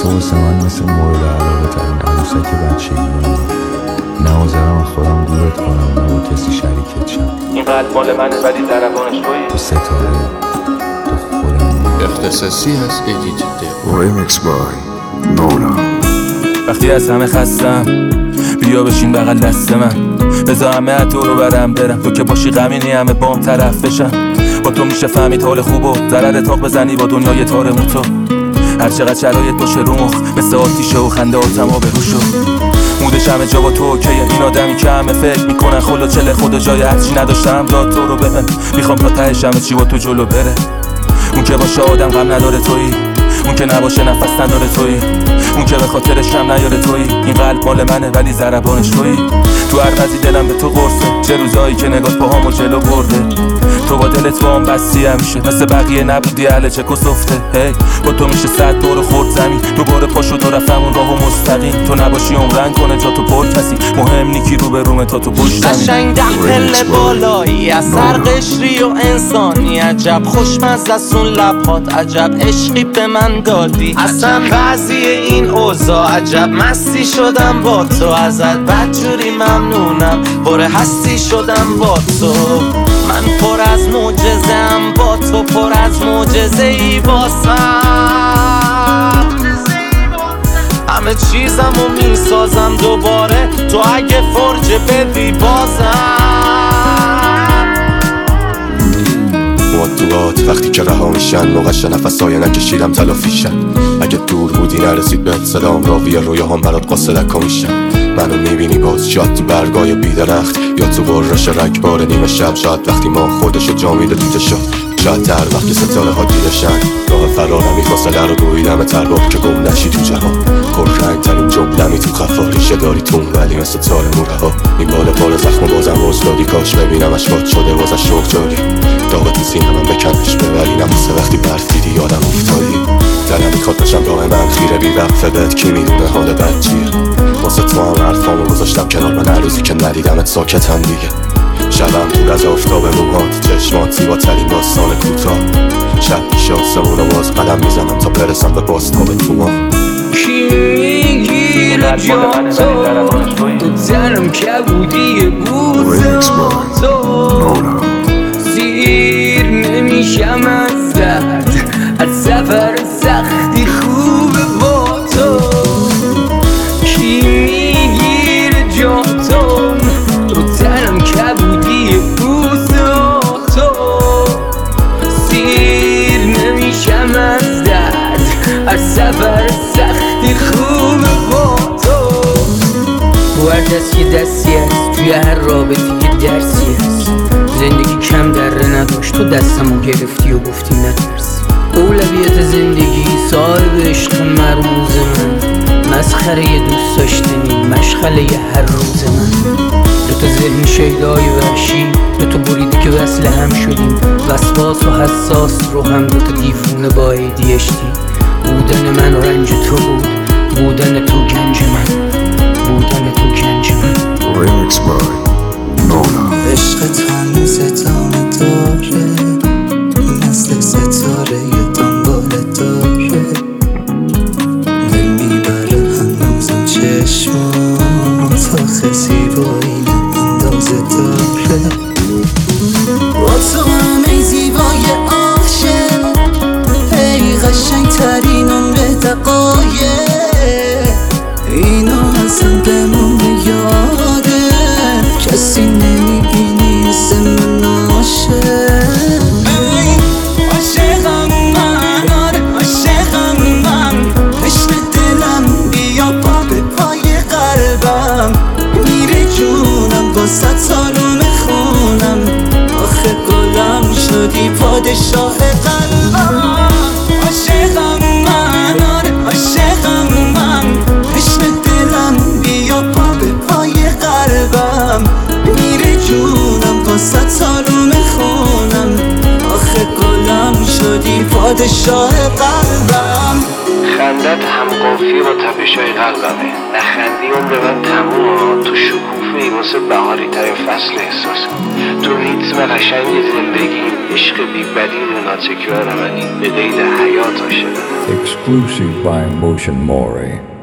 تو واسه من مثل مورد علاقه ترین عروسک بچگی‌ام. نمیذارم از خودم دورت کنم نه با کسی شریکت شم. این قلب مال منه ولی ضربانش تویی. تو ستاره، تو خودم. اختصاصی هست ایدیت ریمیکس بای نولا. وقتی از همه خستم بیا بشین بغل دست من، بذار همه تو رو برم برم، تو که باشی غمینی همه بام طرف بشم. با تو میشه فهمید حال خوب و ضرر تاق بزنی با دنیای تارمو تو. هر چقدر شرایط باشه رو مخ مثل آتیشه و خنده آتم ها برو شو. مودش همه جا با تو اوکیه، این آدمی که همه فکر میکنن خلو چله خدا جای هرچی نداشتم داد تو رو بهم. میخوام تا تهش همه چی با تو جلو بره. اون که باشه آدم غم نداره تویی، اون که نباشه نفس نداره تویی، اون که به خاطرش هم نیاره تویی. این قلب مال منه ولی ضربانش تویی. تو هر وضعی دلم به تو قرصه، چه روزایی که نگات پاهامو جلو برده. تو با دلت با هم بستی همیشه، مثل بقیه نبودی اهل چک و سفته. هی با تو میشه 100 دور خورد زمین، دوباره پاشو تو رفتم اون راهو مستقیم. تو نباشی عمرن کنه جا تو پر کسی، مهم نیکی رو به رومه تا تو پشتمی. قشنگ 10 پله بالایی از سر قشری و انسانی، عجب خوشمزه است اون لبهات، عجب عشقی به من دادی. اصلا بعضی این اوضاع عجب مستی شدم با تو، ازت بدجوری ممنونم باره هستی شدم با تو. من پر از معجزه‌ام با تو، پر از معجزه ای واسم. همه چیزمو میسازم دوباره، تو اگه فرجه بدی بازم. موضوعات وقتی که رها میشن، موقعش نفسای نکشیدم تلافیشن. اگه دور بودی نرسید بهت صدام، راوی رویاهام برات قاصدکا میشن. منو میبینی باز شاید تو برگای بیدرخت، یا تو برش رگبار نیمه شب. شاید وقتی ما خودشو جا میده تو چشات، شاید تر وقتی ستاره ها دیدشن. راه فرارمی فاصله رو دویدم ترباب که گم نشی تو جهان. پررنگ ترین جملمی تو خفاریشه داری تون، ولی مثل تار موره ها میباله بال زخم و بازم وزدادی. کاش ببینمش باد شده بازش شوق جاری، داغ تو سینه من بکنش ببری. نمسه وقتی برف دیدی یادم افتادی. دلم میخواد بشم راه من خیره بی وقفه بهت، کی میدونه حال بد چیه. واسه تو هم حرفامو گذاشتم کنار من، هر روزی که ندیدمت ساکتم دیگه. شبم دور از آفتاب موهات، چشمات زیبا ترین داستان کوتاه. شب میشه آسمون و باز قدم میزنم تا برسم به بازتاب توما. کی میگیره جاتو، تو تنم کبودی بوزاتو. سیر نمیشم از درد، از سفر سختی خوبه با تو. کی میگیره جاتو، تو تنم کبودی بوزاتو. سیر نمیشم از درد، از سفر سختی خوبه با تو. تو هر دست یه دستی هست، توی هر رابطی یه درسی هست. زندگی کم دره نداشت، تو دستمو گرفتی و گفتی نترس. اولویت زندگی صاحب عشق مرموز من، مسخره یه دوست داشتنی مشغله یه هر روز من. دوتا ذهن شیدای وحشی، دوتا بریده که وصل هم شدیم. وسواس و حساس رو هم دوتا دیوونه با ADHD. بودن من و رنج تو بود، بودن تو گنج من، بودن تو گنج من. ریمیکس بای نولا. عشقت هنوز ادامه داره، مثل ستاره یه دنباله داره. دل میبره هنوزم چشمات، آخه زیبایی اندازه داره. با تو همه زیبای عاشق، ای قشنگ ترین عمر دقایق. اینو ازم بمونه یاده، کسی نمیبینی اسم من عاشق. عاشقم من، آره عاشقم من. عشق دلم بیا پا به پای قلبم. میره جونم با 100 سالو میخونم، آخه گلم شدی پادشاه قلبم. عاشقم من، آره عاشقم من. عشق دلم بیا پا به پای قلبم. میره جونم با 100 سالو میخونم، آخه گلم شدی پادشاه قلبم. خندت هم قافیه با تپشای قلبمه، نخندی عمر من تموم. تو شکوفه‌ای واسه بهاری ترین فصل احساسم. تو ریتم قشنگ زندگی، عشق بی بدیل و ناتکرار منی، به قید حیات عاشقم. Exclusive by Motion Mori.